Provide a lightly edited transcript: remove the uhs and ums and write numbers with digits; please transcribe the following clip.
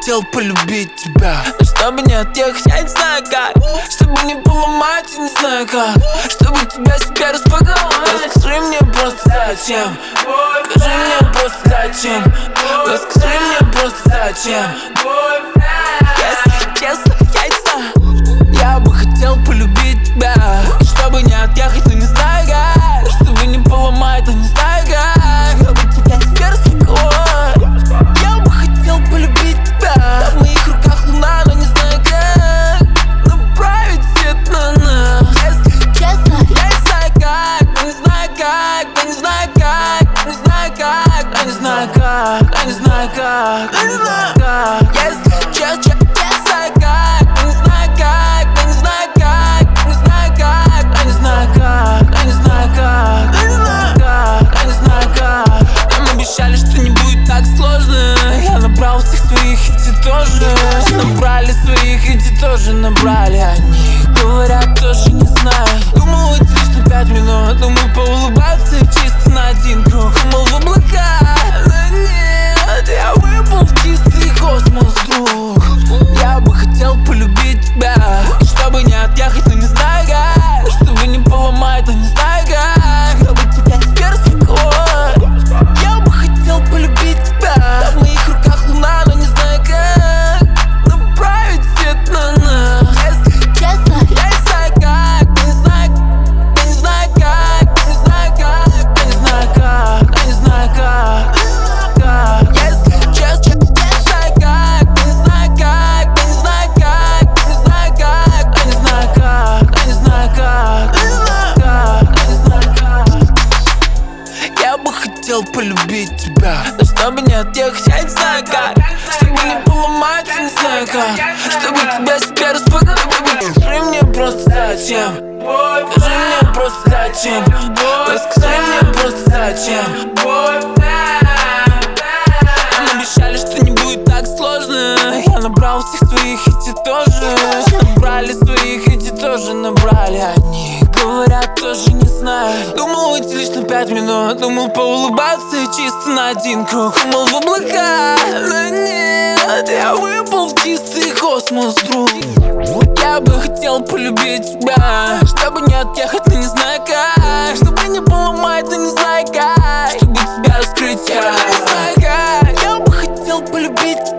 хотел полюбить тебя, но чтобы не отъехать, я не знаю как. Чтобы не поломать, я не знаю как. Чтобы тебя себе распаковать. Скажи мне просто зачем. Скажи мне просто зачем. Скажи мне просто зачем. Если честно, я не знаю. Я бы хотел полюбить тебя, и чтобы не отъехать, но не знаю как. Чтобы не поломать, но не знаю как. Чтобы тебя себе распаковать. Я бы хотел полюбить тебя. В моих руках луна, но не знаю как направить свет на нас. Если честно, я не знаю как. Я не знаю как, я не знаю как. Я не знаю как, я не знаю как. Я не знаю как, я не знаю как. Если честно, набрали своих, эти тоже набрали. Они говорят, тоже не знают. Думал уйти лишь на 5 минут. Думал поулыбаться чисто на один круг. Думал в облака, но нет. Я выпал в чистый космос, друг. Я бы хотел полюбить тебя, и чтобы не отъехать, но не знаю как. Чтобы не поломать, но не знаю как. Чтобы тебя себе распаковать. Я бы хотел полюбить тебя. В моих руках луна, но не знаю как. Хотел полюбить тебя, но чтобы не отъехать, я не знаю как. Чтобы не поломать, я не знаю как. Чтобы тебя себе распаковать. Скажи мне просто зачем. Скажи мне просто зачем. Скажи мне просто зачем. Нам обещали, что не будет так сложно. Я набрал всех своих, эти тоже набрали своих, эти тоже набрали. Они говорят, тоже не знаю. Думал уйти лишь на 5 минут. Думал поулыбаться чисто на один круг. Думал в облака, но нет. Я выпал в чистый космос, друг. Я бы хотел полюбить тебя, чтобы не отъехать, но не знаю как. Чтобы не поломать, но не знаю как. Чтобы тебя раскрыть, я не знаю как. Я бы хотел полюбить тебя.